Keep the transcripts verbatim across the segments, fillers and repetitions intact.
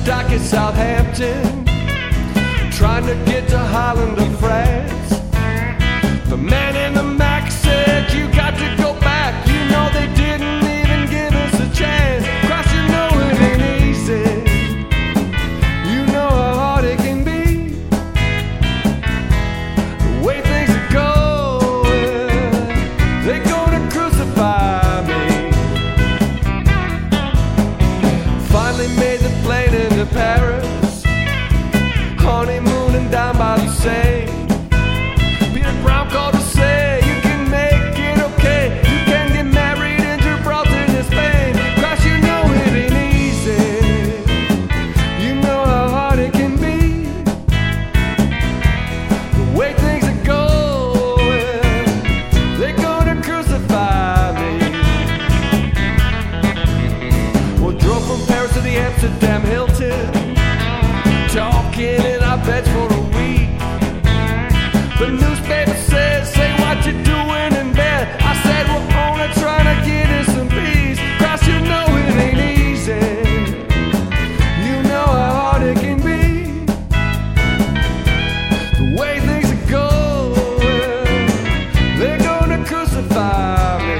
dock at Southampton, trying to get to Holland or France. The man in the Mac said, you got to go back. You know they didn't even give us a chance. Cross, you know it ain't easy. You know how hard it can be. The way things are going, they're gonna crucify me. Finally made the plane into Paris, honeymooning down by the Seine. Peter Brown called to say, you can make it okay. You can get married in Gibraltar in Spain. Cause you know it ain't easy. You know how hard it can be. The way things are going, they're gonna crucify me. Well, drove from Paris to the Amsterdam Hilton, talking in our beds for a week. The newspaper says, say what you doing in bed. I said, we're only trying to get us some peace. Cause you know it ain't easy. You know how hard it can be. The way things are going, they're gonna crucify me.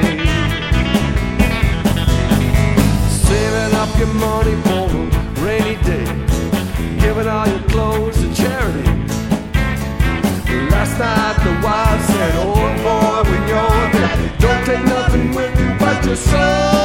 Saving up your money for a rainy day, giving all your clothes to charity. Last night the wife said, oh boy, when you're dead, don't take nothing with you but your soul.